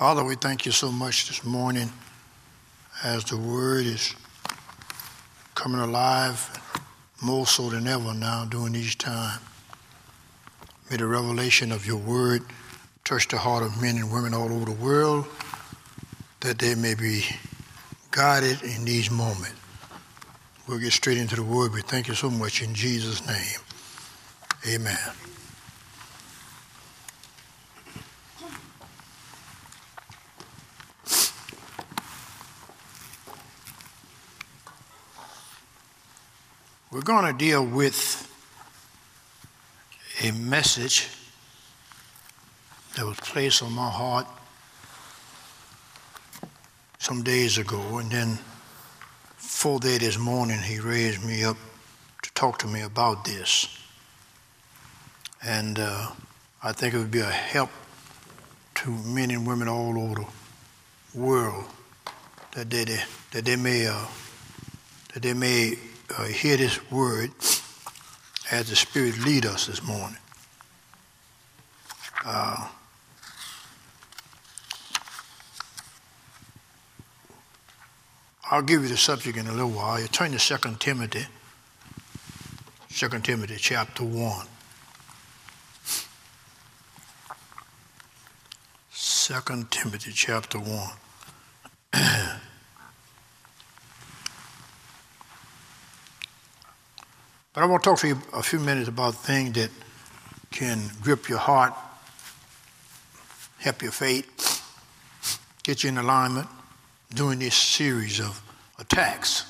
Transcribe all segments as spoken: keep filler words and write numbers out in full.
Father, we thank you so much this morning as the word is coming alive more so than ever now during these times. May the revelation of your word touch the heart of men and women all over the world, that they may be guided in these moments. We'll get straight into the word. We thank you so much in Jesus' name. Amen. We're going to deal with a message that was placed on my heart some days ago, and then full day this morning he raised me up to talk to me about this. And uh, I think it would be a help to men and women all over the world that they, that they may uh, that they may uh, hear this word as the Spirit lead us this morning. Uh, I'll give you the subject in a little while. You turn to Second Timothy, Second Timothy chapter one. Second Timothy chapter one. But I want to talk to you a few minutes about things that can grip your heart, help your faith, get you in alignment during this series of attacks.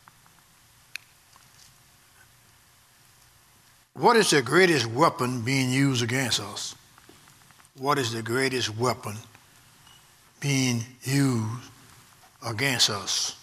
What is the greatest weapon being used against us? What is the greatest weapon being used against us?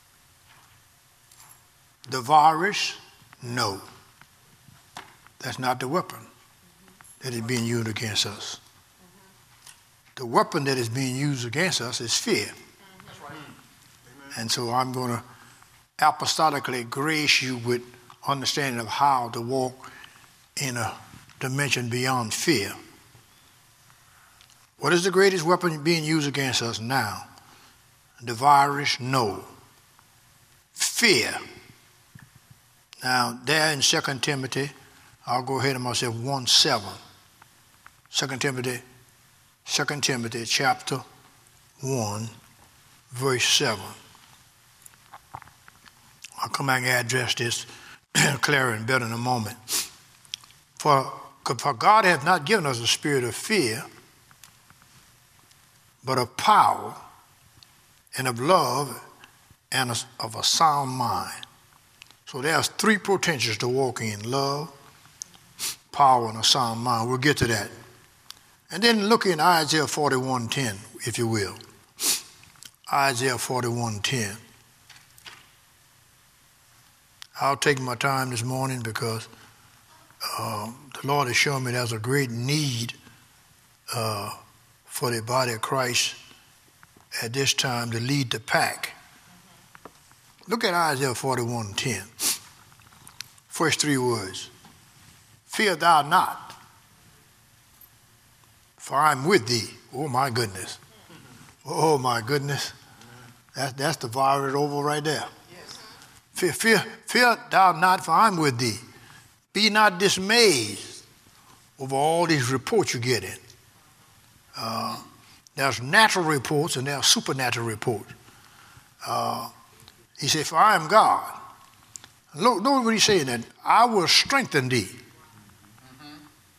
The virus? No. That's not the weapon that is being used against us. The weapon that is being used against us is fear. That's right. And so I'm going to apostolically grace you with understanding of how to walk in a dimension beyond fear. What is the greatest weapon being used against us now? The virus? No. Fear. Now, there in Second Timothy, I'll go ahead and myself one seven. Second Timothy, Second Timothy chapter one, verse seven. I'll come back and address this clearer and better in a moment. For, for God hath not given us a spirit of fear, but of power and of love and of a sound mind. So there's three potentials to walk in: love, power, and a sound mind. We'll get to that. And then look in Isaiah forty-one ten, if you will. Isaiah forty-one ten. I'll take my time this morning because uh, the Lord has shown me there's a great need uh, for the body of Christ at this time to lead the pack. Look at Isaiah forty-one ten. First three words. Fear thou not, for I am with thee. Oh, my goodness. Oh, my goodness. That, that's the virus over right there. Yes. Fear, fear, fear thou not, for I am with thee. Be not dismayed over all these reports you're getting. Uh, there's natural reports and there's supernatural reports. Uh, he said, for I am God. Look, notice what he's saying, that I will strengthen thee. Mm-hmm.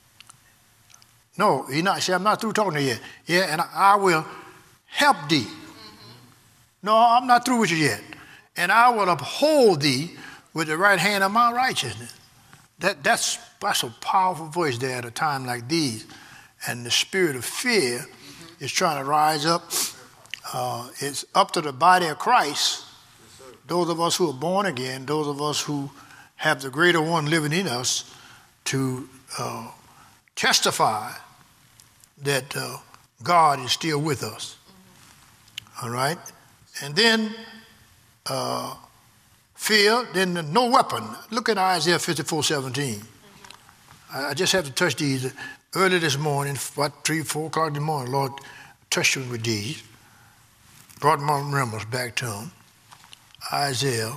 No, he not. See, I'm not through talking to you yet. Yeah, and I, I will help thee. Mm-hmm. No, I'm not through with you yet. And I will uphold thee with the right hand of my righteousness. That that's that's a powerful voice there at a time like these. And the spirit of fear mm-hmm. is trying to rise up. Uh, it's up to the body of Christ. Those of us who are born again, those of us who have the greater one living in us, to uh, testify that uh, God is still with us. Mm-hmm. All right? And then uh, fear, then no weapon. Look at Isaiah fifty-four seventeen. Mm-hmm. I, I just have to touch these. Early this morning, about three, four o'clock in the morning, Lord touched him with these, brought my remembrance back to him. Isaiah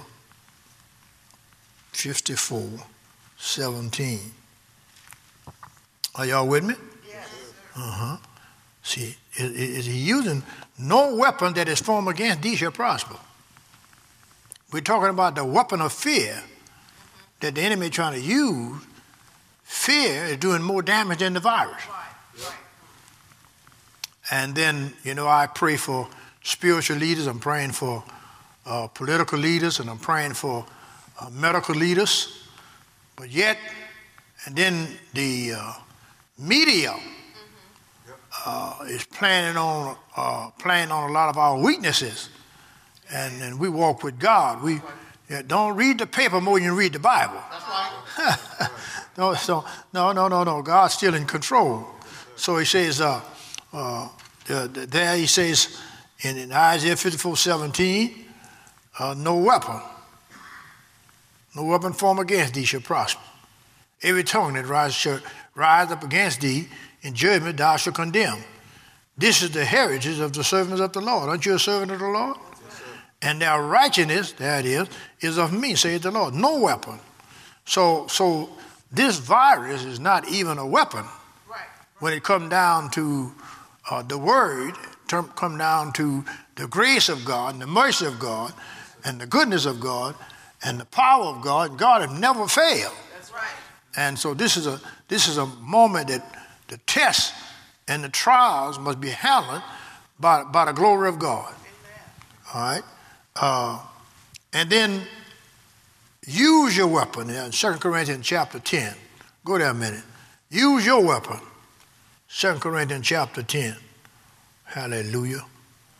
fifty-four seventeen. Are y'all with me? Yes. Uh-huh. See, is, is he using no weapon that is formed against thee shall prosper? We're talking about the weapon of fear that the enemy is trying to use. Fear is doing more damage than the virus. Right. Right. And then, you know, I pray for spiritual leaders. I'm praying for uh, political leaders, and I'm praying for uh, medical leaders. But yet, and then the uh, media uh, is planning on uh, playing on a lot of our weaknesses, and, and we walk with God. We yeah, don't read the paper more than you read the Bible. That's right. no, so, no, no, no, no. God's still in control. So he says, uh, uh, the, the, there he says in, in Isaiah fifty-four seventeen, uh, no weapon, no weapon formed against thee shall prosper. Every tongue that rises shall rise up against thee in judgment thou shalt condemn. This is the heritage of the servants of the Lord. Aren't you a servant of the Lord? Yes, and their righteousness, there it is, is of me, saith the Lord. No weapon. So, so this virus is not even a weapon. Right. When it comes down to uh, the word, term, come down to the grace of God and the mercy of God and the goodness of God and the power of God, God has never failed. That's right. And so this is a this is a moment that the tests and the trials must be handled by, by the glory of God. Amen. All right? Uh, and then use your weapon in Second Corinthians chapter ten. Go there a minute. Use your weapon. Second Corinthians chapter ten. Hallelujah. Hallelujah.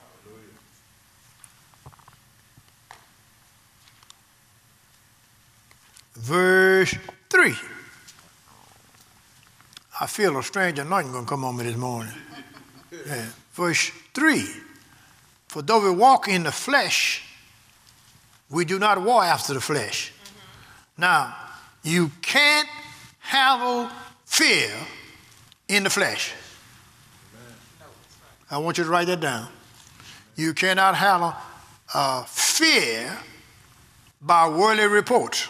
Verse three. I feel a strange anointing going to come on me this morning. Yeah. Verse three. For though we walk in the flesh, we do not war after the flesh. Mm-hmm. Now, you can't handle fear in the flesh. Amen. I want you to write that down. You cannot handle uh, fear by worldly reports.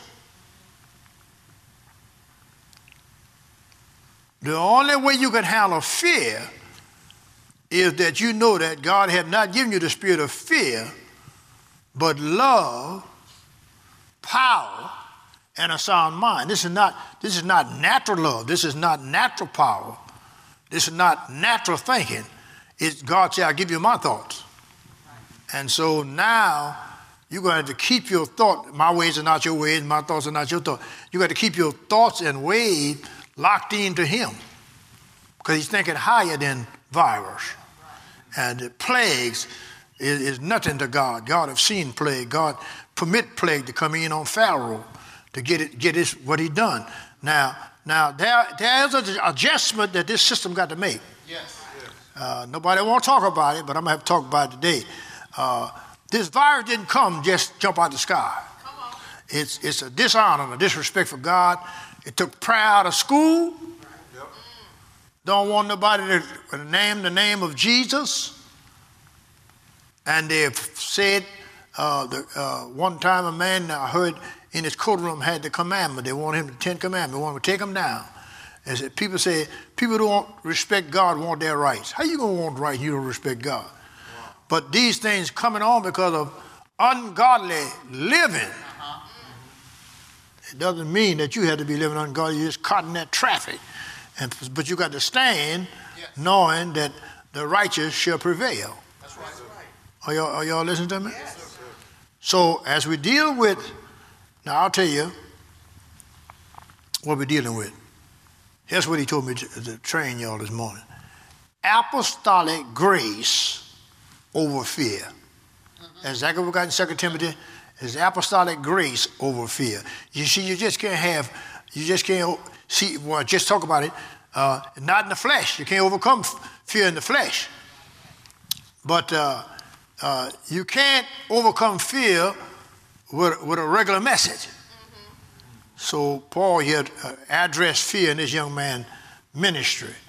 The only way you can handle fear is that you know that God had not given you the spirit of fear, but love, power, and a sound mind. This is not, this is not natural love. This is not natural power. This is not natural thinking. It's God said, I'll give you my thoughts. And so now you're going to have to keep your thought. My ways are not your ways. My thoughts are not your thoughts. You got to keep your thoughts and ways locked into him, because he's thinking higher than virus. And the plagues is, is nothing to God. God have seen plague. God permit plague to come in on Pharaoh to get it, get this what he done. Now, now there there's an adjustment that this system got to make. Yes. Uh, nobody want to talk about it, but I'm gonna have to talk about it today. Uh, this virus didn't come just jump out of the sky. Come on. It's it's a dishonor and a disrespect for God. It took prayer out of school. Yep. Don't want nobody to name the name of Jesus. And they've said, uh, the, uh, one time a man I heard in his courtroom had the commandment. They want him to Ten Commandments. They want him to take him down. And said, people say, people who don't respect God want their rights. How you going to want rights and you don't respect God? Wow. But these things coming on because of ungodly living. It doesn't mean that you have to be living ungodly. You're just caught in that traffic. And, but you got to stand yes. knowing that the righteous shall prevail. That's right. Are y'all, are y'all listening to me? Yes. So as we deal with, now I'll tell you what we're dealing with. Here's what he told me to, to train y'all this morning. Apostolic grace over fear. Mm-hmm. Exactly what we got in Second Timothy. Is apostolic grace over fear. You see, you just can't have, you just can't see, well, just talk about it, uh, not in the flesh. You can't overcome f- fear in the flesh. But uh, uh, you can't overcome fear with, with a regular message. Mm-hmm. So Paul here uh, addressed fear in this young man's ministry.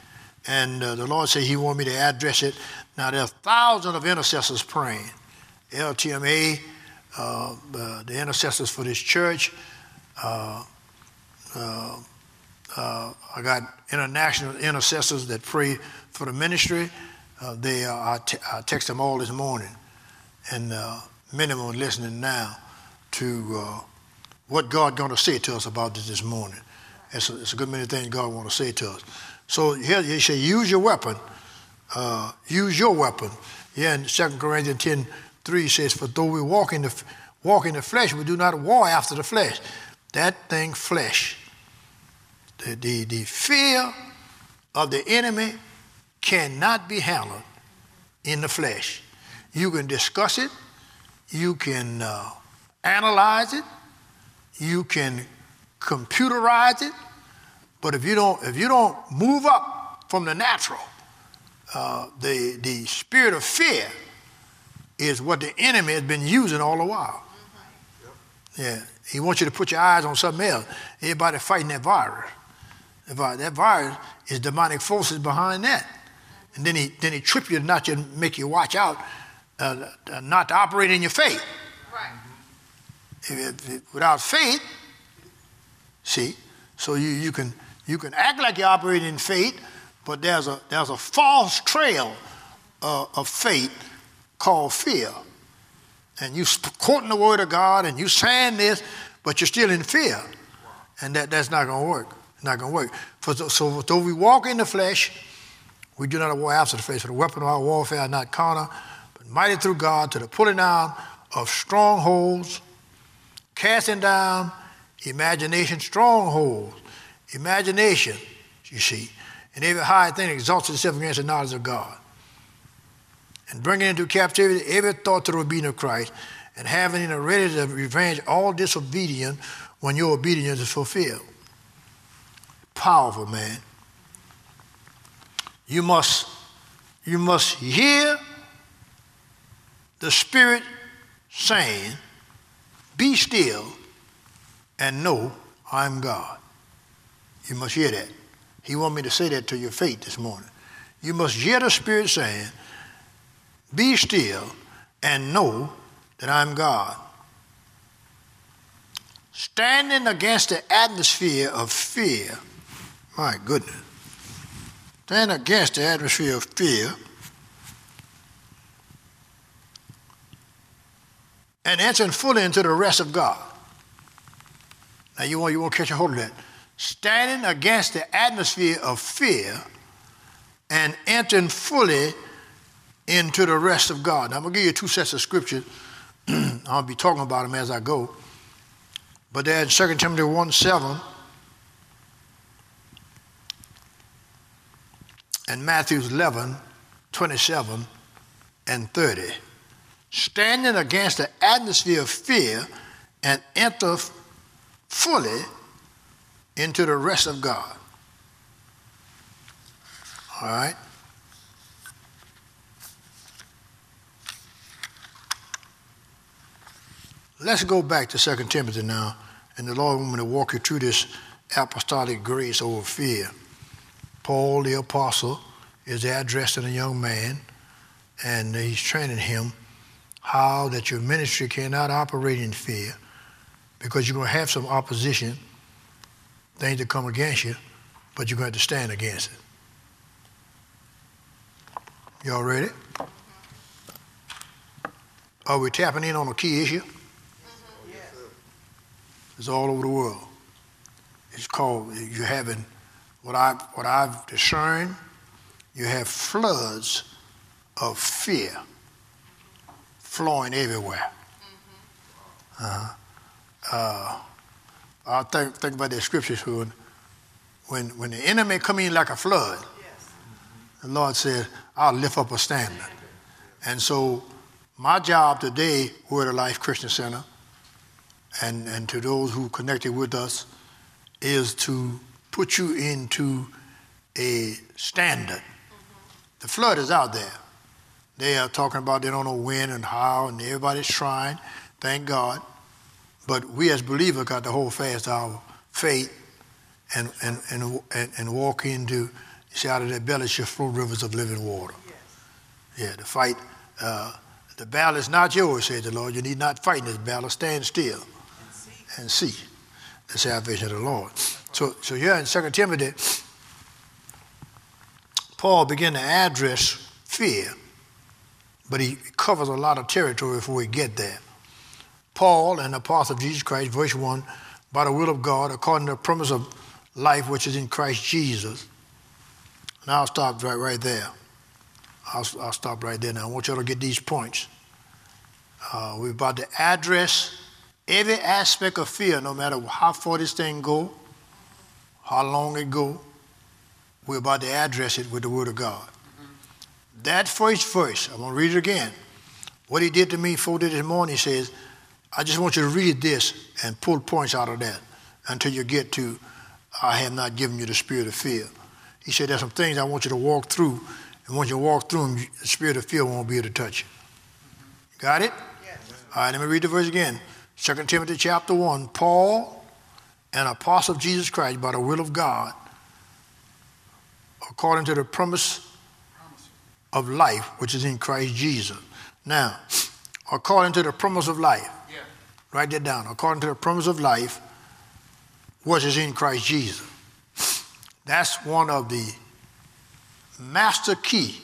And uh, the Lord said he wanted me to address it. Now, there are thousands of intercessors praying. L T M A, uh, uh, the intercessors for this church. Uh, uh, uh, I got international intercessors that pray for the ministry. Uh, they, uh, I, t- I text them all this morning. And uh, many of them are listening now to uh, what God going to say to us about this this morning. It's a, it's a good many things God want to say to us. So here he said, use your weapon. Uh, use your weapon. Yeah, in Second Corinthians ten three says, for though we walk in the walk in the flesh, we do not war after the flesh. That thing, flesh. The, the, the fear of the enemy cannot be handled in the flesh. You can discuss it. You can uh, analyze it. You can computerize it. But if you don't, if you don't move up from the natural, uh, the the spirit of fear is what the enemy has been using all the while. Yeah, he wants you to put your eyes on something else. Everybody fighting that virus. That virus is demonic forces behind that, and then he then he trip you, not to make you watch out, uh, not to operate in your faith. Right. If, if, without faith, see, so you you can. You can act like you're operating in faith, but there's a there's a false trail uh, of faith called fear. And you quoting the word of God and you saying this, but you're still in fear. And that, that's not going to work. It's not going to work. For, so though we walk in the flesh, we do not war after the flesh. For the weapon of our warfare are not carnal, but mighty through God to the pulling down of strongholds, casting down imagination, strongholds. Imagination, you see, and every high thing exalts itself against the knowledge of God. And bringing into captivity every thought to the obedience of Christ, and having in a ready to revenge all disobedience when your obedience is fulfilled. Powerful, man. You must, you must hear the Spirit saying, be still and know I'm God. You must hear that. He wants me to say that to your faith this morning. You must hear the Spirit saying, be still and know that I'm God. Standing against the atmosphere of fear, my goodness. Standing against the atmosphere of fear and entering fully into the rest of God. Now you want, you want to catch a hold of that. Standing against the atmosphere of fear and entering fully into the rest of God. Now, I'm going to give you two sets of scriptures. I'll be talking about them as I go. But they're in Second Timothy one seven and Matthew eleven twenty-seven and thirty. Standing against the atmosphere of fear and enter fully into the rest of God. All right? Let's go back to Second Timothy now, and the Lord wants me to walk you through this apostolic grace over fear. Paul, the apostle, is addressing a young man, and he's training him how that your ministry cannot operate in fear, because you're going to have some opposition, things that come against you, but you're going to have to stand against it. Y'all ready? Are we tapping in on a key issue? Mm-hmm. Yes. It's all over the world. It's called, you're having, what, I, what I've discerned, you have floods of fear flowing everywhere. Mm-hmm. Uh-huh. Uh, I think, think about that scripture when, when, when the enemy come in like a flood, yes. The Lord said, I'll lift up a standard. And so my job today, Word of Life Christian Center, and, and to those who connected with us, is to put you into a standard. Mm-hmm. The flood is out there. They are talking about they don't know when and how, and everybody's trying, thank God. But we as believers got to hold fast our faith and and and and, and walk into, He said, out of their belly shall flow rivers of living water. Yes. Yeah, the fight, uh, the battle is not yours, said the Lord. You need not fight in this battle. Stand still and see, and see the salvation of the Lord. So, so here in Second Timothy, Paul began to address fear, but he covers a lot of territory before we get there. Paul, an apostle of Jesus Christ, verse one, by the will of God, according to the promise of life which is in Christ Jesus. Now I'll stop right, right there. I'll, I'll stop right there now. I want y'all to get these points. Uh, we're about to address every aspect of fear, no matter how far this thing go, how long it go. We're about to address it with the Word of God. Mm-hmm. That first verse, I'm going to read it again. What he did to me four days this morning, he says, I just want you to read this and pull points out of that until you get to, I have not given you the spirit of fear. He said, there's some things I want you to walk through, and once you walk through them, the spirit of fear won't be able to touch you. Mm-hmm. Got it? Yes. All right, let me read the verse again. Second Timothy chapter one, Paul, an apostle of Jesus Christ by the will of God, according to the promise of life, which is in Christ Jesus. Now, according to the promise of life, yeah. Write that down. According to the promise of life, which is in Christ Jesus. That's one of the master key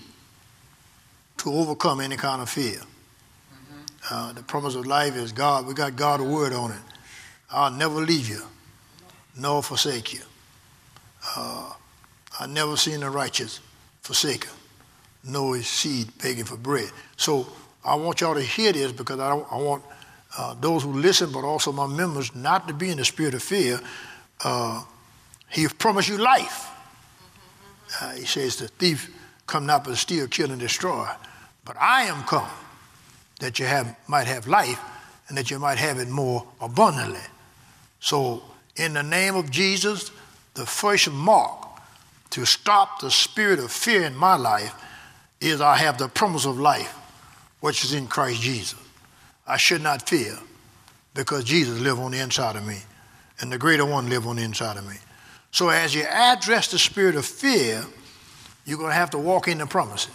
to overcome any kind of fear. Mm-hmm. Uh, the promise of life is God. We got God's word on it. I'll never leave you, nor forsake you. Uh, I've never seen the righteous forsaken, nor his seed begging for bread. So I want y'all to hear this because I, don't, I want uh, those who listen, but also my members, not to be in the spirit of fear. Uh, he promised you life. Uh, he says the thief come not but to steal, kill, and destroy. But I am come that you have, might have life and that you might have it more abundantly. So in the name of Jesus, the first mark to stop the spirit of fear in my life is I have the promise of life, which is in Christ Jesus. I should not fear because Jesus lives on the inside of me and the greater one lives on the inside of me. So as you address the spirit of fear, you're going to have to walk in the promises.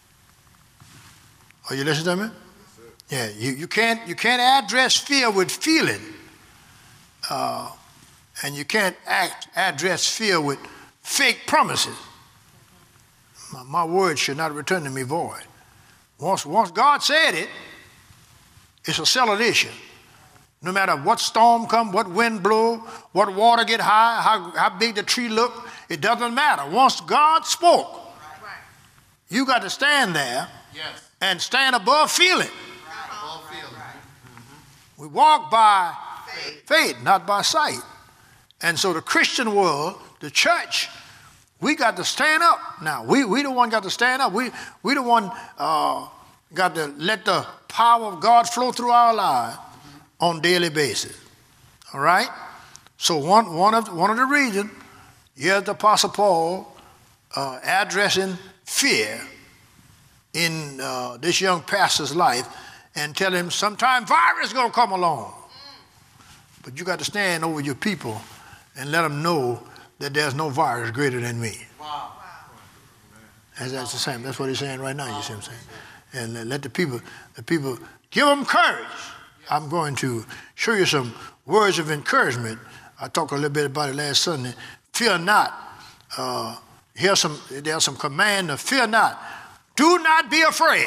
Are you listening to me? Yeah, you, you, can't, you can't address fear with feeling. Uh, and you can't act, address fear with fake promises. My, my word should not return to me void. Once, once God said it, it's a settled issue. No matter what storm come, what wind blow, what water get high, how, how big the tree look, it doesn't matter. Once God spoke, right. You got to stand there yes. and stand above feeling. Right. Above feeling. Right. Mm-hmm. We walk by faith. faith, not by sight. And so the Christian world, the church, we got to stand up now. We we the one got to stand up. We we the one uh, got to let the power of God flow through our lives on a daily basis. All right? So one one of one of the reasons, here's the Apostle Paul uh, addressing fear in uh, this young pastor's life and telling him sometime virus is going to come along. But you got to stand over your people and let them know that there's no virus greater than me. Wow. That's, that's the same. That's what he's saying right now, you see what I'm saying? And let the people, the people, give them courage. I'm going to show you some words of encouragement. I talked a little bit about it last Sunday. Fear not. Uh, here's some, there's some command to fear not. Do not be afraid.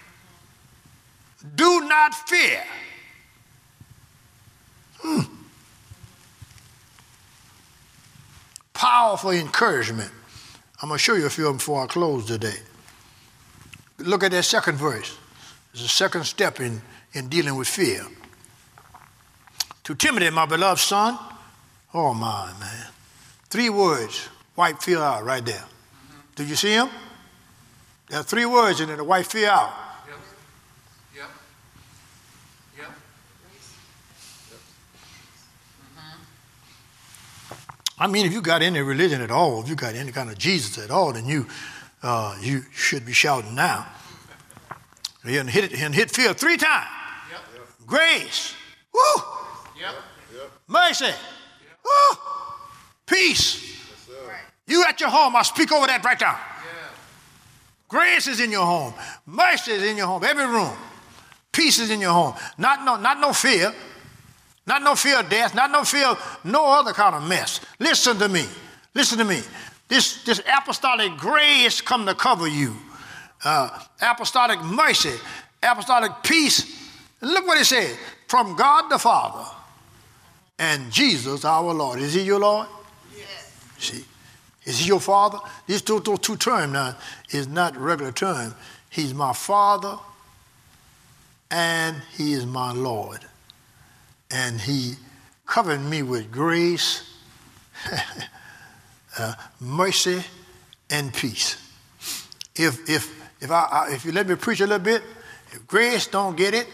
Do not fear. Hmm. Powerful encouragement. I'm going to show you a few of them before I close today. Look at that second verse. It's the second step in, in dealing with fear. To Timothy, my beloved son, oh my, man. Three words, wipe fear out right there. Mm-hmm. Do you see them? There are three words in it to wipe fear out. Yep. Yep. Yep. I mean, if you got any religion at all, if you got any kind of Jesus at all, then you uh, you should be shouting now. He hit it, he hit fear three times. Yep. Yep. Grace. Woo. Yep. Yep. Mercy. Yep. Woo. Peace. Yes, You at your home, I speak over that right now. Yeah. Grace is in your home. Mercy is in your home. Every room. Peace is in your home. Not no, not no fear. Not no fear of death. Not no fear of no other kind of mess. Listen to me. Listen to me. This, this apostolic grace come to cover you. Uh, apostolic mercy. Apostolic peace. Look what it says. From God the Father and Jesus our Lord. Is he your Lord? Yes. See? Is he your father? These two, two, two terms now is not regular term. He's my father and he is my Lord. And he covered me with grace, uh, mercy, and peace. If if if I, I if you let me preach a little bit, if grace don't get it,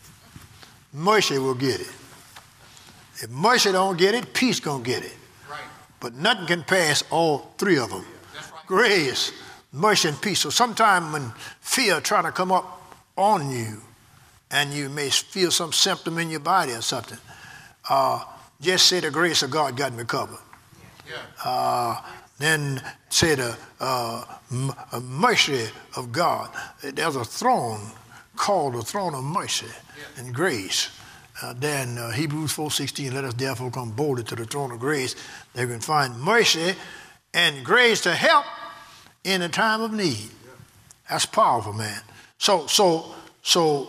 mercy will get it. If mercy don't get it, peace gonna get it. Right. But nothing can pass all three of them. That's right. Grace, mercy, and peace. So sometime when fear trying to come up on you, and you may feel some symptom in your body or something, uh, just say the grace of God got me covered. Yeah. Uh, then say the uh, m- uh, mercy of God. There's a throne called the throne of mercy yeah. and grace. Uh, then uh, Hebrews four sixteen, let us therefore come boldly to the throne of grace. They can find mercy and grace to help in a time of need. Yeah. That's powerful, man. So, so, so,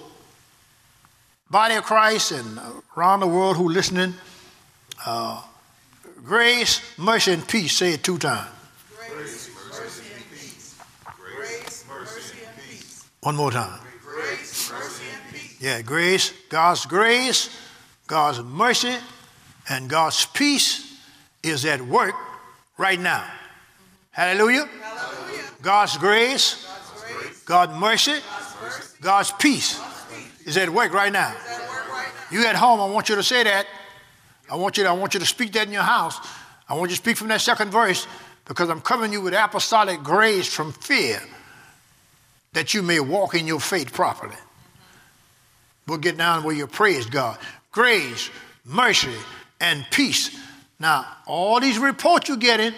body of Christ and around the world who listening, uh, grace, mercy, and peace. Say it two times. Grace, mercy, and peace. Grace, mercy, and peace. One more time. Grace, mercy, and peace. Yeah, grace, God's grace, God's mercy, and God's peace is at work right now. Hallelujah. Hallelujah. God's grace, God's grace, God's mercy, God's mercy, God's peace God's peace. is at work right now. Is at work right now. You at home, I want you to say that. I want you to, I want you to speak that in your house. I want you to speak from that second verse because I'm covering you with apostolic grace from fear that you may walk in your faith properly. We'll get down where you praise God. Grace, mercy, and peace. Now, all these reports you're getting,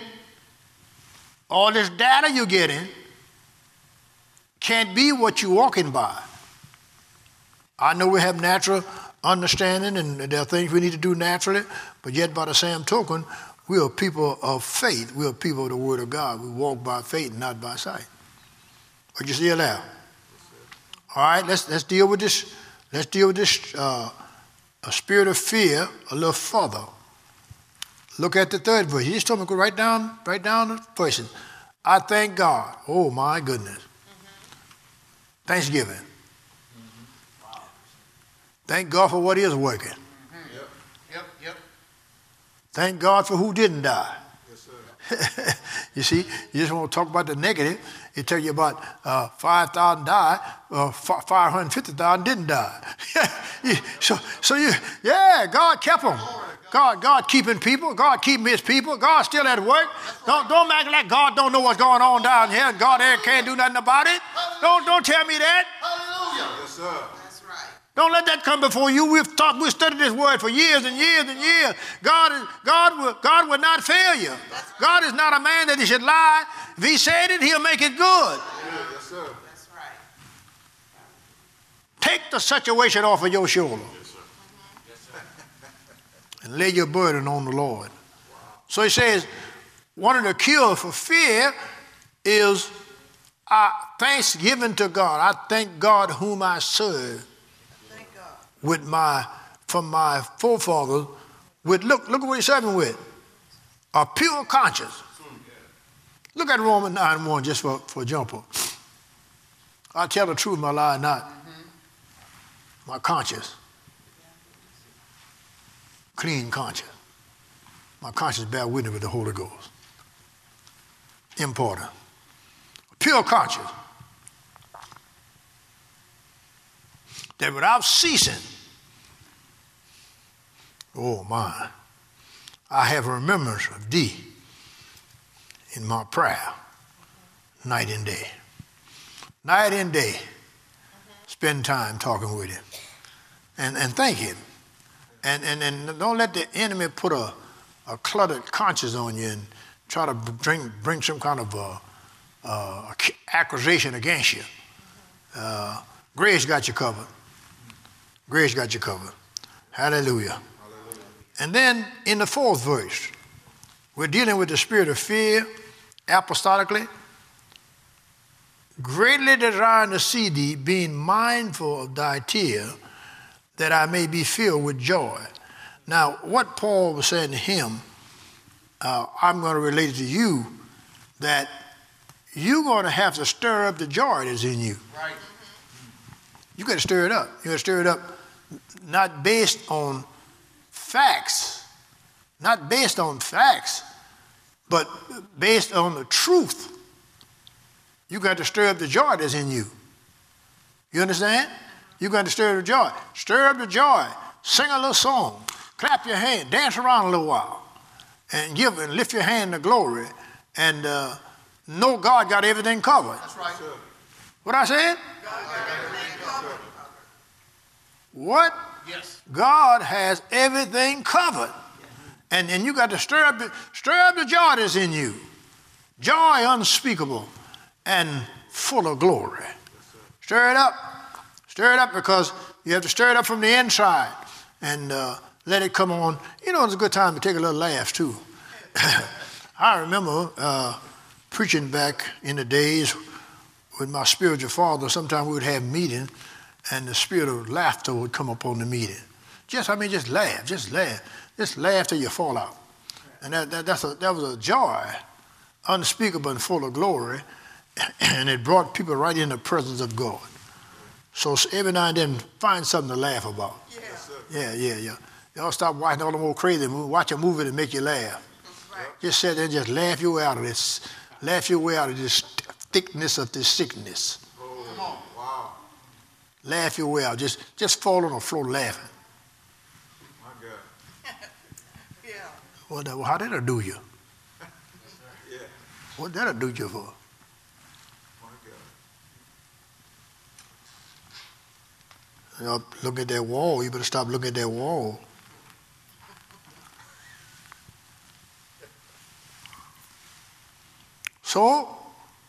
all this data you're getting, can't be what you're walking by. I know we have natural understanding and there are things we need to do naturally, but yet by the same token, we are people of faith. We are people of the Word of God. We walk by faith and not by sight. Are you still there? All right, let's let's deal with this. Let's deal with this uh, a spirit of fear a little further. Look at the third verse. He just told me to go right down, right down the verses. I thank God. Oh my goodness. Mm-hmm. Thanksgiving. Mm-hmm. Wow. Thank God for what is working. Mm-hmm. Yep. Yep. Yep. Thank God for who didn't die. Yes, sir. You see, you just want to talk about the negative. It tell you about uh, five thousand died, uh, five hundred fifty thousand didn't die. so, so you, yeah, God kept them. God, God keeping people. God keeping his people. God's still at work. Don't, don't act like God don't know what's going on down here and God can't do nothing about it. Don't, don't tell me that. Hallelujah. Yes, sir. That's right. Don't let that come before you. We've taught, we've studied this word for years and years and years. God is, God will, God will not fail you. God is not a man that he should lie. If he said it, he'll make it good. Yes, sir. That's right. Take the situation off of your shoulder. Yes, sir. Yes, sir. And lay your burden on the Lord. Wow. So he says, one of the cures for fear is uh, thanksgiving to God. I thank God whom I serve. Thank God. With my, from my forefathers, with, look, look at what he's serving with. A pure conscience. Look at Romans nine one just for, for a jumper. I tell the truth, my lie not. Mm-hmm. My conscience. Clean conscience. My conscience bear witness with the Holy Ghost. Important. Pure conscience. That without ceasing, oh my, I have remembrance of thee in my prayer, night and day. Night and day, spend time talking with him and, and thank him. And, and, and don't let the enemy put a, a cluttered conscience on you and try to bring, bring some kind of uh, uh, accusation against you. Uh, grace got you covered. Grace got you covered. Hallelujah. Hallelujah. And then in the fourth verse, we're dealing with the spirit of fear, apostolically. Greatly desiring to see thee, being mindful of thy tear, that I may be filled with joy. Now, what Paul was saying to him, uh, I'm going to relate it to you, that you're going to have to stir up the joy that's in you. Right. You got to stir it up. You got to stir it up, not based on facts, not based on facts, but based on the truth. You got to stir up the joy that's in you. You understand? You got to stir up the joy. Stir up the joy. Sing a little song. Clap your hand. Dance around a little while. And give and lift your hand to glory. And uh, know God got everything covered. That's right. What I said? God got everything covered. What? Yes. God has everything covered. And, and you got to stir up, the, stir up the joy that's in you. Joy unspeakable and full of glory. Stir it up. Stir it up because you have to stir it up from the inside and uh, let it come on. You know, it's a good time to take a little laugh too. I remember uh, preaching back in the days with my spiritual father. Sometimes we would have meetings and the spirit of laughter would come upon the meeting. Just, I mean, just laugh, just laugh. Just laugh till you fall out. And that, that, that's a, that was a joy, unspeakable and full of glory. And it brought people right in the presence of God. So every now and then, find something to laugh about. Yes. Yeah, yeah, yeah. Y'all stop watching all the more crazy movies. Watch a movie that make you laugh. Right. Just sit there and just laugh your way out of this. Laugh your way out of this thickness of this sickness. Oh, come on. Wow. Laugh your way out. Just, just fall on the floor laughing. My God. Yeah. Well, that, well, how did it do you? Yeah. What did it do you for? You know, look at that wall. You better stop looking at that wall. So,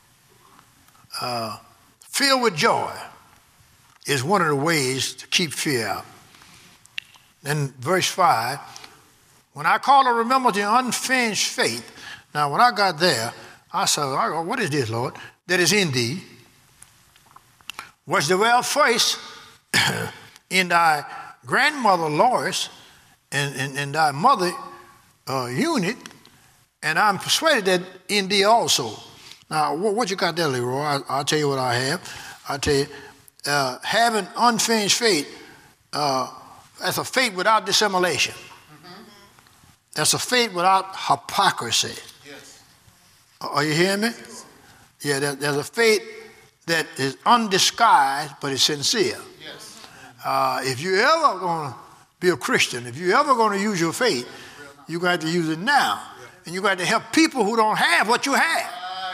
uh, filled with joy is one of the ways to keep fear out. Then verse five, when I call to remember the unfinished faith. Now, when I got there, I said, I go, what is this, Lord, that is in thee, which dwell first in thy grandmother Lois and, and, and thy mother uh, Eunice, and I'm persuaded that in thee also. Now, what, what you got there, Leroy? I, I'll tell you what I have. I'll tell you, uh, having unfinished faith, uh, that's a faith without dissimulation. Mm-hmm. That's a faith without hypocrisy. Yes. Are you hearing me? Yes. Yeah, there, there's a faith that is undisguised, but it's sincere. Yes. Uh, if you're ever going to be a Christian, if you're ever going to use your faith, you got to use it now. And you got to help people who don't have what you have.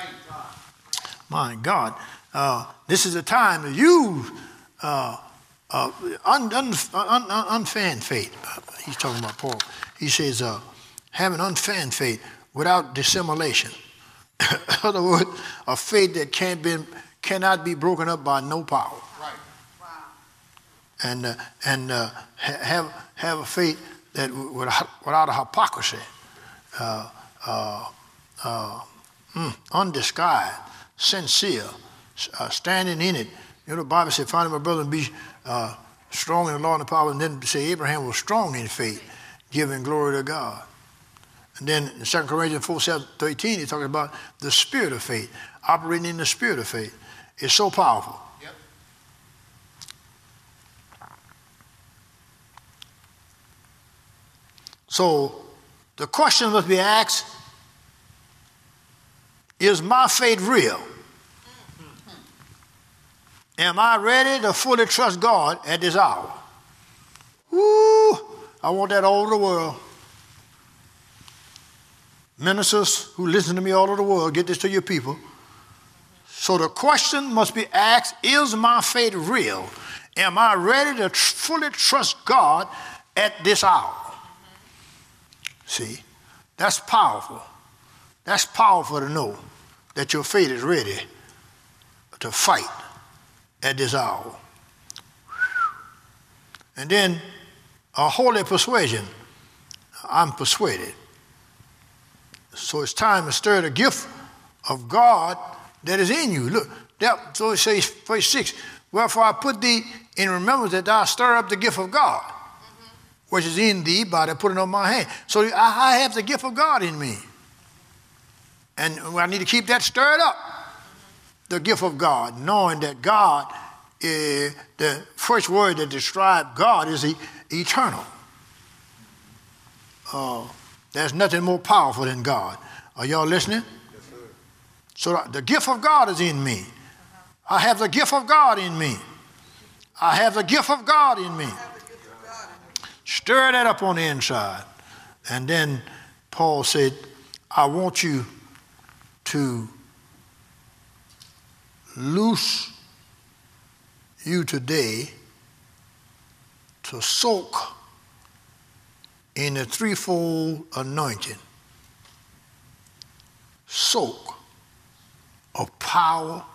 My God. Uh, this is a time to use uh, uh, un, un, un, un, unfanned faith. He's talking about Paul. He says, uh, having unfanned faith without dissimulation. In other words, a faith that can't be, cannot be broken up by no power. Right. Wow. And, uh, and uh, have, have a faith that without, without a hypocrisy. Uh, Uh, uh, mm, undisguised, sincere, uh, standing in it. You know, the Bible said, find my brother and be uh, strong in the Lord and the power. And then say Abraham was strong in faith, giving glory to God. And then in Second Corinthians four, seven, thirteen, he's talking about the spirit of faith, operating in the spirit of faith. It's so powerful. Yep. So the question must be asked, is my faith real? Am I ready to fully trust God at this hour? Woo! I want that all over the world. Ministers who listen to me all over the world, get this to your people. So the question must be asked, is my faith real? Am I ready to tr- fully trust God at this hour? See, that's powerful. That's powerful to know that your faith is ready to fight at this hour. And then a holy persuasion. I'm persuaded. So it's time to stir the gift of God that is in you. Look, that, so it says, verse six, wherefore I put thee in remembrance that thou stir up the gift of God, mm-hmm. which is in thee by the putting on my hand. So I, I have the gift of God in me. And I need to keep that stirred up, the gift of God, knowing that God, is, the first word that describes God is e- eternal. Uh, there's nothing more powerful than God. Are y'all listening? Yes, sir. So the gift of God is in me. I have the gift of God in me. I have the gift of God in me. Stir that up on the inside. And then Paul said, I want you to loose you today to soak in the threefold anointing. Soak of power,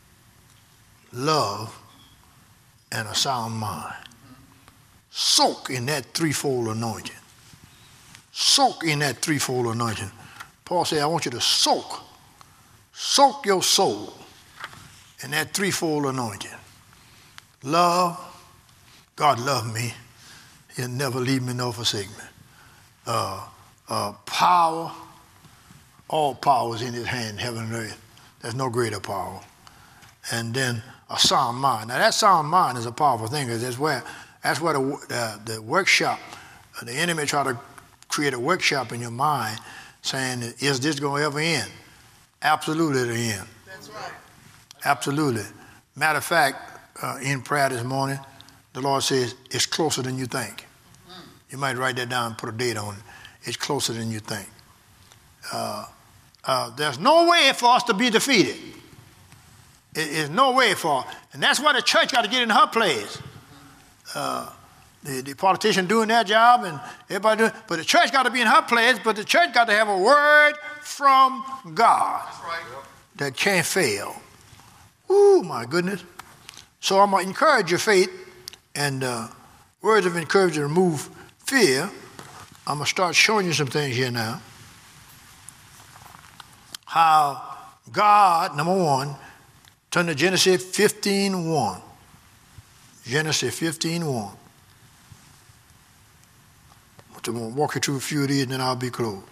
love, and a sound mind. Soak in that threefold anointing. Soak in that threefold anointing. Paul said, I want you to soak. Soak your soul in that threefold anointing. Love, God loved me. He'll never leave me nor forsake me. Uh, uh, power, all power is in his hand, heaven and earth. There's no greater power. And then a sound mind. Now that sound mind is a powerful thing, because that's where, that's where the, uh, the workshop, uh, the enemy try to create a workshop in your mind saying, is this going to ever end? Absolutely it'll end. That's right. Absolutely. Matter of fact, uh, in prayer this morning, the Lord says, it's closer than you think. Mm-hmm. You might write that down and put a date on it. It's closer than you think. Uh, uh, there's no way for us to be defeated. There's no way for, and that's why the church got to get in her place. Uh, the, the politician doing their job and everybody doing, but the church got to be in her place, but the church got to have a word from God. That's right. That can't fail. Ooh, my goodness. So I'm going to encourage your faith, and uh, words of encouragement to remove fear. I'm going to start showing you some things here now. How God, number one, turn to Genesis fifteen one. Genesis fifteen one. I'm going to walk you through a few of these, and then I'll be closed.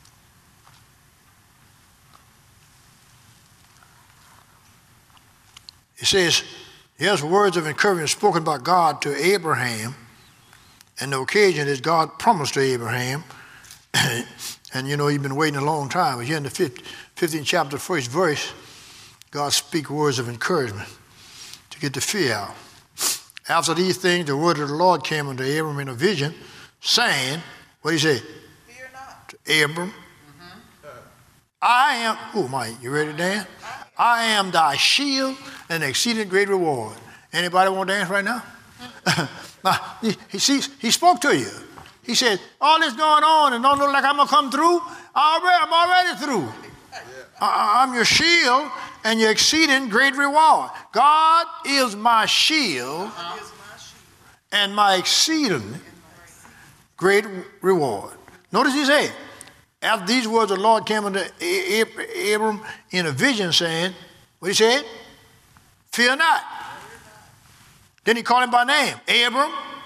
It says, here's words of encouragement spoken by God to Abraham, and the occasion is God promised to Abraham, and you know he's been waiting a long time. But here in the fifteenth chapter, first verse, God speaks words of encouragement to get the fear out. After these things, the word of the Lord came unto Abram in a vision, saying, what did he say? Fear not. To Abram, mm-hmm. I am, oh Mike, you ready, Dan? I am thy shield and exceeding great reward. Anybody want to dance right now? Now, he, he, sees, he spoke to you. He said, all this going on and don't look like I'm going to come through. Already, I'm already through. I, I'm your shield and your exceeding great reward. God is my shield and my exceeding great reward. Notice he said, after these words, the Lord came unto Abram in a vision saying, what he said? Fear not. Then he called him by name. Abram,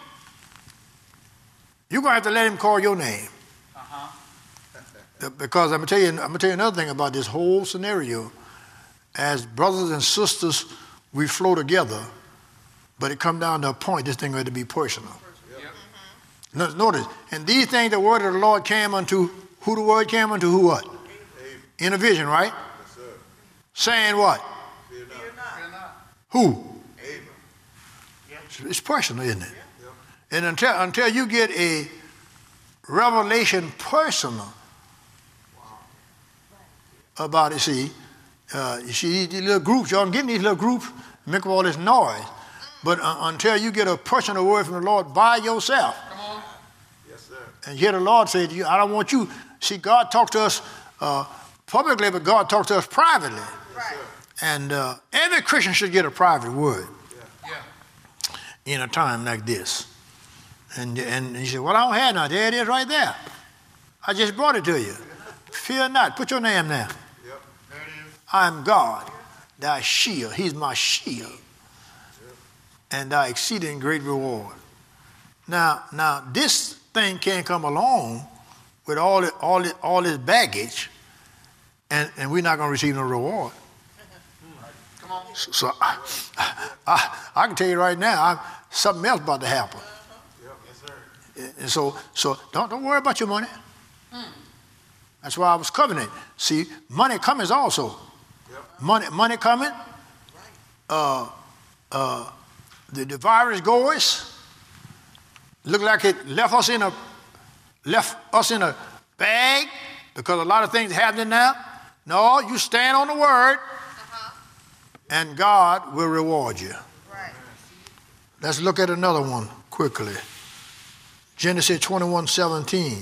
you're going to have to let him call your name. Uh-huh. Because I'm going to tell you, I'm going to tell you another thing about this whole scenario. As brothers and sisters, we flow together, but it come down to a point, this thing had to be personal. Yep. Mm-hmm. Notice, and these things, the word of the Lord came unto, who the word came unto, who what? Amen. In a vision, right? Yes, sir. Saying what? Fear not. Fear not. Fear not. Who? Amen. Yep. It's personal, isn't it? Yep. And until, until you get a revelation personal wow. about it, see, Uh, you see these little groups, y'all get in these little groups, make all this noise. But uh, until you get a personal word from the Lord by yourself, Come on. Yes, sir. and hear the Lord say to you, I don't want you. See, God talks to us uh, publicly, but God talks to us privately. Right. And uh, every Christian should get a private word Yeah. in a time like this. And, and he said, well, I don't have none. There it is right there. I just brought it to you. Fear not. Put your name there. Yep. There it is. I am God, thy shield. He's my shield. Yep. And thy exceeding great reward. Now, now this thing can't come along with all it, all it, all this baggage, and, and we're not going to receive no reward. Come on. So, so I, I, I can tell you right now, I'm, something else about to happen. Yep. Yes, sir. And so, so don't don't worry about your money. That's why I was covenant. See, money coming also. Yep. Money, money coming. Uh, uh, the, the virus goes. Look like it left us in a left us in a bag because a lot of things happening now. No, you stand on the word, uh-huh. and God will reward you. Right. Let's look at another one quickly. Genesis twenty-one seventeen.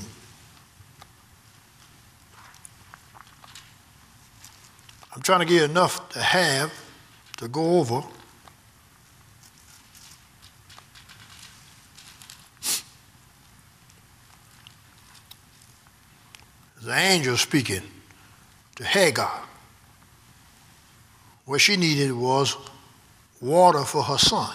I'm trying to get enough to have to go over. The angel speaking to Hagar. What she needed was water for her son.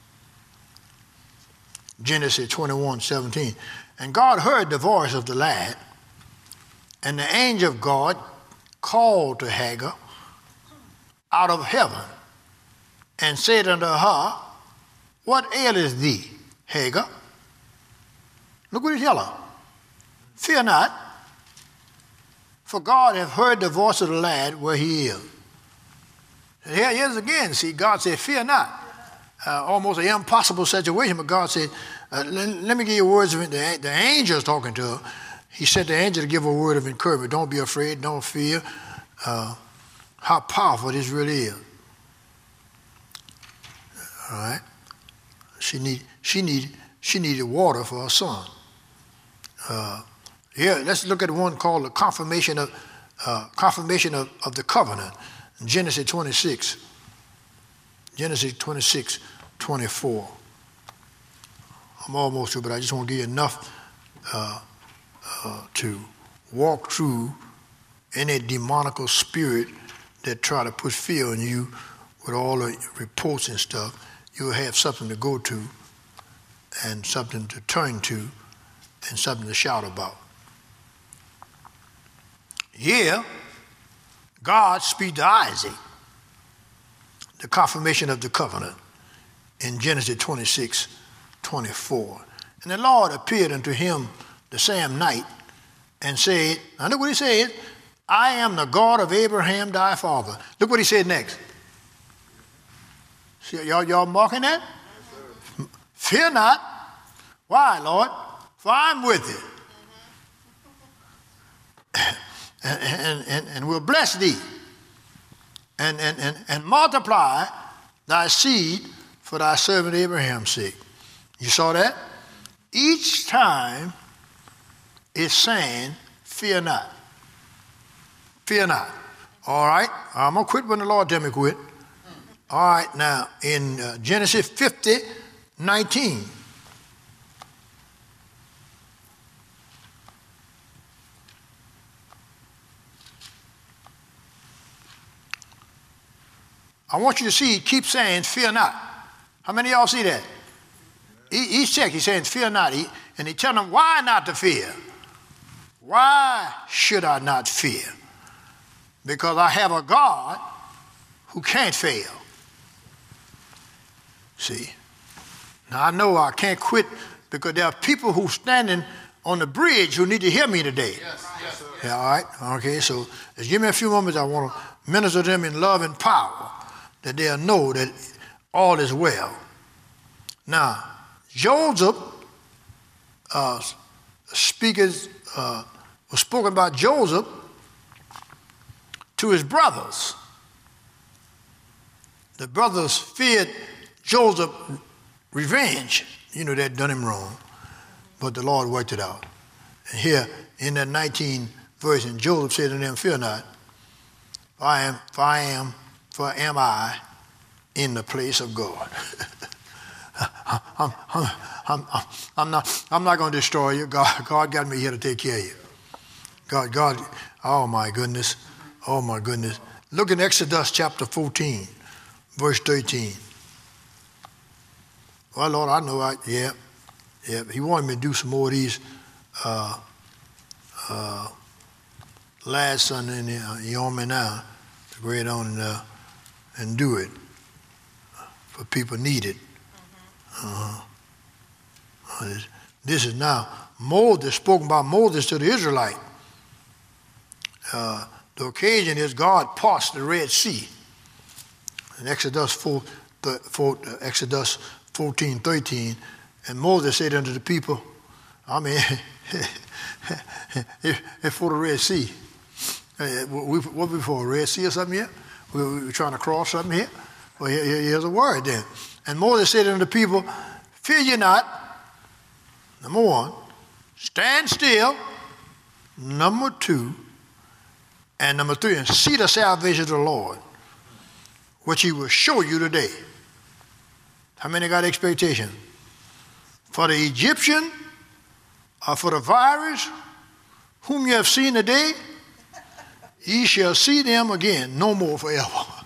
Genesis twenty-one seventeen. And God heard the voice of the lad, and the angel of God called to Hagar out of heaven and said unto her, what aileth thee, Hagar? Look what he tell her. Fear not, for God hath heard the voice of the lad where he is. And here he is again. See, God said, fear not. Uh, almost an impossible situation, but God said, uh, let, let me give you words of it. The, the angel is talking to her. He sent the angel to give her a word of encouragement. Don't be afraid, don't fear. Uh, how powerful this really is. All right? She need, she need, she needed water for her son. Uh, here, let's look at one called the confirmation of uh, confirmation of, of the covenant. In Genesis twenty-six. Genesis twenty-six, twenty-four. I'm almost through, but I just want to give you enough uh, uh, to walk through any demonical spirit that try to put fear in you with all the reports and stuff. You'll have something to go to and something to turn to and something to shout about. Here, God speaks to Isaac, the confirmation of the covenant in Genesis twenty-six, twenty-four. And the Lord appeared unto him the same night and said, now look what he said, I am the God of Abraham thy father. Look what he said next. See, y'all, y'all marking that? Yes, fear not. Why, Lord? For I'm with thee. And, and, and, and will bless thee and, and, and, and multiply thy seed for thy servant Abraham's sake. You saw that? Each time it's saying, fear not. Fear not. All right? I'm going to quit when the Lord tell me quit. All right, now in uh, Genesis fifty, nineteen. I want you to see, keep saying, fear not. How many of y'all see that? Each check, he's saying, fear not. He, and he telling them why not to fear. Why should I not fear? Because I have a God who can't fail. See? Now I know I can't quit because there are people who standing on the bridge who need to hear me today. Yes, yes, yeah, all right? Okay, so just give me a few moments. I want to minister to them in love and power, that they'll know that all is well. Now, Joseph, uh, speakers, uh, was spoken about Joseph to his brothers. The brothers feared Joseph's revenge. You know, they'd done him wrong, but the Lord worked it out. And here in that nineteenth verse, and Joseph said to them, fear not, For I am, for I am, for am I in the place of God. I'm, I'm, I'm, I'm not, I'm not going to destroy you. God, God got me here to take care of you. God, God, oh my goodness, oh my goodness. Look in Exodus chapter fourteen, verse thirteen. Well, Lord, I know I, yeah, yeah. He wanted me to do some more of these uh, uh, last Sunday, and uh, he on me now to go ahead on and, uh, and do it for people need it. Uh-huh. Uh, this is now Moses, spoken by Moses to the Israelite. Uh, the occasion is God parts the Red Sea. In Exodus four, th- four, uh, Exodus fourteen, thirteen, and Moses said unto the people, I mean, it's for the Red Sea. Uh, we, what we for, a Red Sea or something here? We, we were trying to cross something here? Well, here, here's a word then. And Moses said unto the people, fear ye not, number one, stand still, number two, and number three, and see the salvation of the Lord, which he will show you today. How many got expectation? For the Egyptian, or for the virus, whom you have seen today, ye shall see them again, no more forever.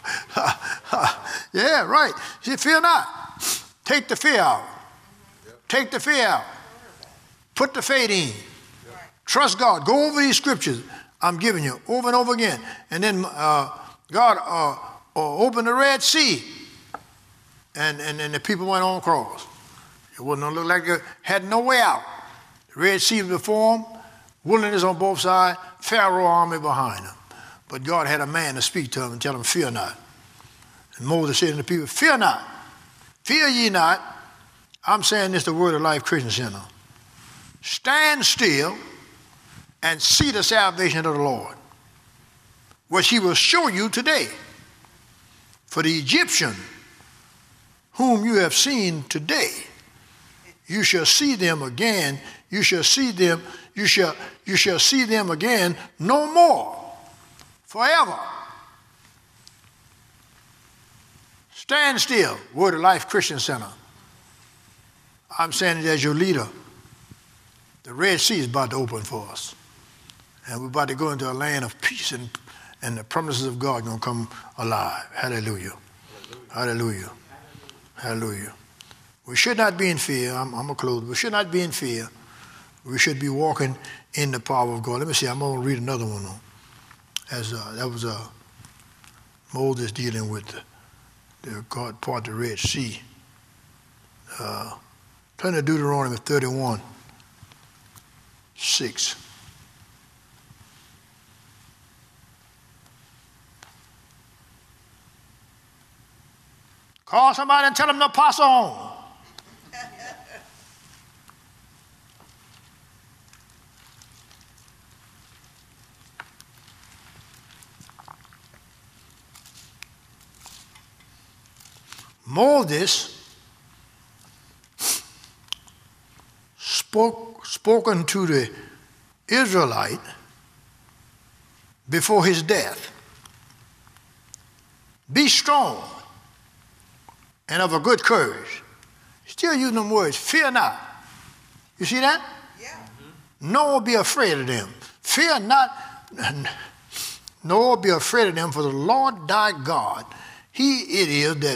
Yeah, right. He said, fear not. Take the fear out. Take the fear out. Put the faith in. Trust God. Go over these scriptures I'm giving you over and over again. And then uh, God uh, uh, opened the Red Sea, and, and, and the people went on across. It wouldn't look like it had no way out. The Red Sea was before them, wilderness on both sides, Pharaoh army behind them. But God had a man to speak to them and tell them, fear not. And Moses said to the people, fear not. Fear ye not. I'm saying this the Word of Life Christian Center. Stand still and see the salvation of the Lord, which he will show you today. For the Egyptian, whom you have seen today, you shall see them again. You shall see them, you shall, you shall see them again no more, forever. Stand still, Word of Life Christian Center. I'm saying it as your leader. The Red Sea is about to open for us. And we're about to go into a land of peace, and, and the promises of God are going to come alive. Hallelujah. Hallelujah. Hallelujah. We should not be in fear. I'm, I'm going to close. We should not be in fear. We should be walking in the power of God. Let me see. I'm going to read another one. As uh, that was uh, Moses dealing with the, the God part of the Red Sea. Uh, turn to Deuteronomy thirty-one, six. Call somebody and tell them to pass on. Moses spoke spoken to the Israelite before his death. Be strong and of a good courage. Still using them words, fear not. You see that? Yeah. Mm-hmm. Nor be afraid of them. Fear not, nor be afraid of them, for the Lord thy God, he it is that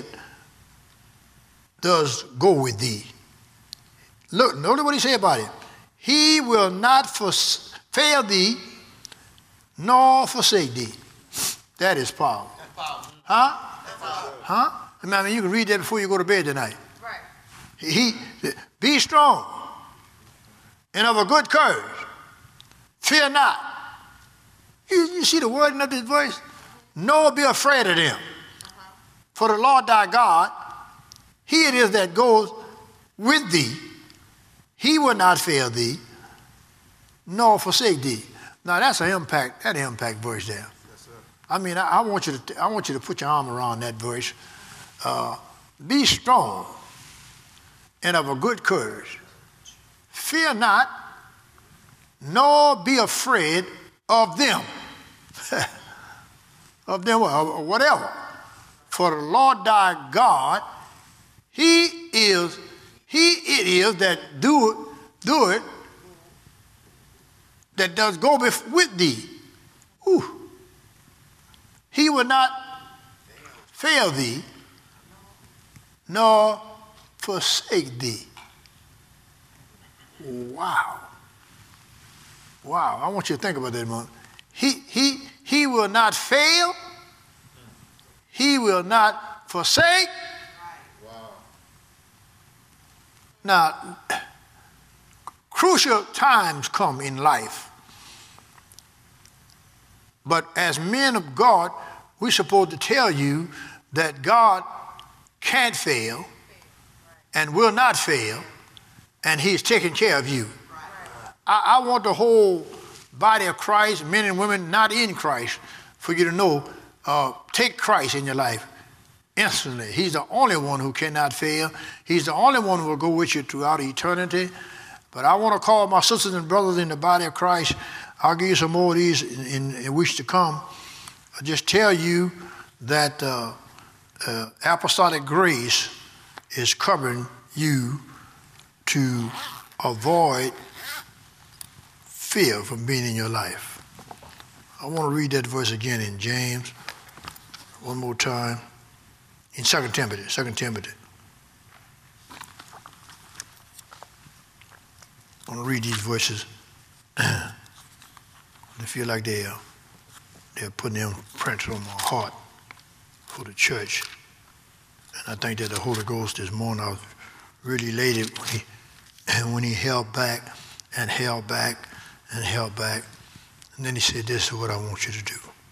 does go with thee. Look, notice what he said about it. He will not fors- fail thee, nor forsake thee. That is powerful. That's powerful. Huh? That's powerful. Huh? I mean, you can read that before you go to bed tonight. Right. He, be strong and of a good courage. Fear not. You, you see the wording of this verse? Nor be afraid of them. Uh-huh. For the Lord thy God, he it is that goes with thee. He will not fail thee, nor forsake thee. Now that's an impact, that impact verse there. Yes, sir. I mean, I, I want you to, I want you to put your arm around that verse. Uh, be strong and of a good courage. Fear not, nor be afraid of them. of them, or whatever. For the Lord thy God, he is, he it is that do it, do it, that does go bef- with thee. Ooh. He will not fail thee, nor forsake thee. Wow. Wow. I want you to think about that a moment. He, he, he will not fail. He will not forsake. Wow. Now, crucial times come in life. But as men of God, we're supposed to tell you that God can't fail and will not fail, and he's taking care of you. I, I want the whole body of Christ, men and women not in Christ, for you to know, uh, take Christ in your life instantly. He's the only one who cannot fail. He's the only one who will go with you throughout eternity. But I want to call my sisters and brothers in the body of Christ. I'll give you some more of these in, in, in weeks to come. I'll just tell you that uh, uh, apostolic grace is covering you to avoid fear from being in your life. I want to read that verse again in James one more time. In Second Timothy, Second Timothy. I want to read these verses. I feel like they are, they're putting them printed on my heart for the church. And I think that the Holy Ghost this morning, I was really elated when he, and when he held back and held back and held back. And then he said, this is what I want you to do.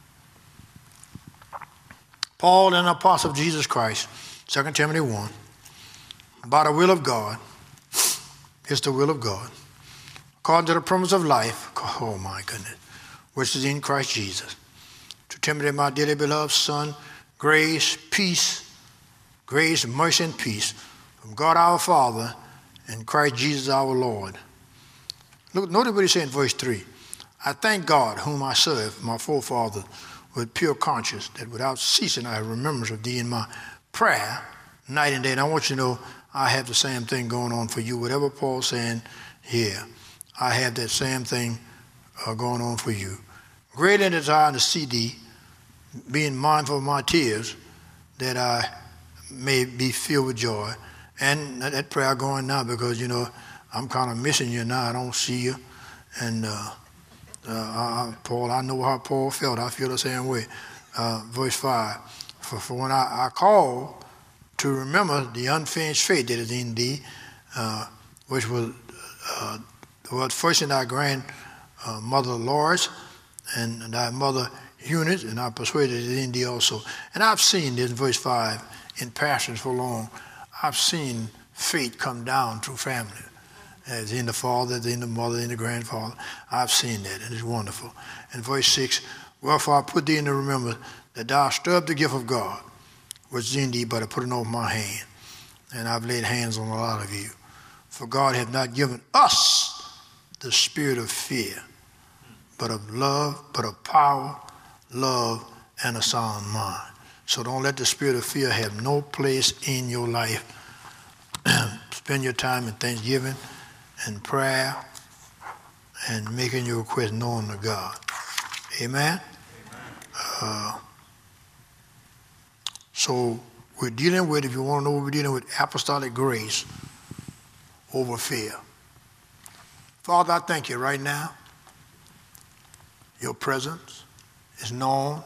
Paul, an apostle of Jesus Christ, Second Timothy one, by the will of God, it's the will of God, according to the promise of life, oh my goodness, which is in Christ Jesus. To Timothy, my dearly beloved son, grace, peace, grace, mercy, and peace from God our Father and Christ Jesus our Lord. Look, notice what he said in verse three. I thank God, whom I serve, my forefather, with pure conscience, that without ceasing I have remembrance of thee in my prayer, night and day. And I want you to know I have the same thing going on for you. Whatever Paul's saying here, I have that same thing uh, going on for you. Greater desire to see thee, being mindful of my tears, that I may be filled with joy. And that prayer going now because, you know, I'm kind of missing you now. I don't see you. And uh, uh, I, Paul, I know how Paul felt. I feel the same way. Uh, verse five, for, for when I, I call to remember the unfinished faith that is in thee, uh, which was uh, was first in thy grandmother uh, Lois and thy mother Eunice, and I persuaded it in thee also. And I've seen this, verse five, in passions for long. I've seen faith come down through family. As in the father, in the mother, in the grandfather. I've seen that, and it's wonderful. And verse six, wherefore I put thee in the remembrance that thou stir up the gift of God, which is in thee, but I put it over my hand. And I've laid hands on a lot of you. For God hath not given us the spirit of fear, but of love, but of power, love, and a sound mind. So don't let the spirit of fear have no place in your life. Spend your time in thanksgiving and prayer and making your request known to God. Amen? Amen. Uh, so we're dealing with, if you want to know what we're dealing with, apostolic grace over fear. Father, I thank you right now. Your presence is known.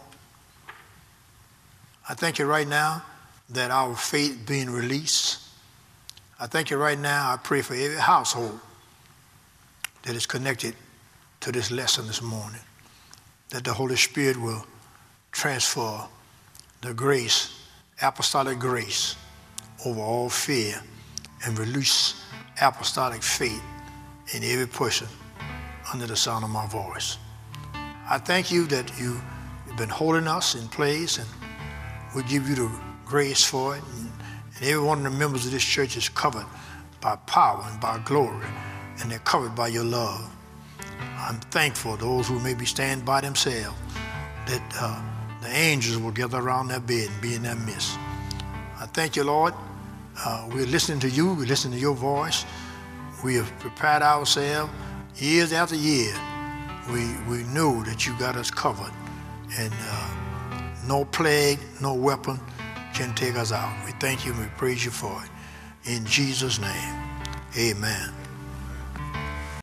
I thank you right now that our faith being released. I thank you right now. I pray for every household that is connected to this lesson this morning, that the Holy Spirit will transfer the grace, apostolic grace, over all fear and release apostolic faith in every person under the sound of my voice. I thank you that you've been holding us in place, and we give you the grace for it. And, and every one of the members of this church is covered by power and by glory, and they're covered by your love. I'm thankful those who maybe stand by themselves, that uh, the angels will gather around their bed and be in their midst. I thank you, Lord. Uh, we're listening to you. We're listening to your voice. We have prepared ourselves years after year. We, we know that you got us covered. And uh, no plague, no weapon can take us out. We thank you and we praise you for it. In Jesus' name, amen.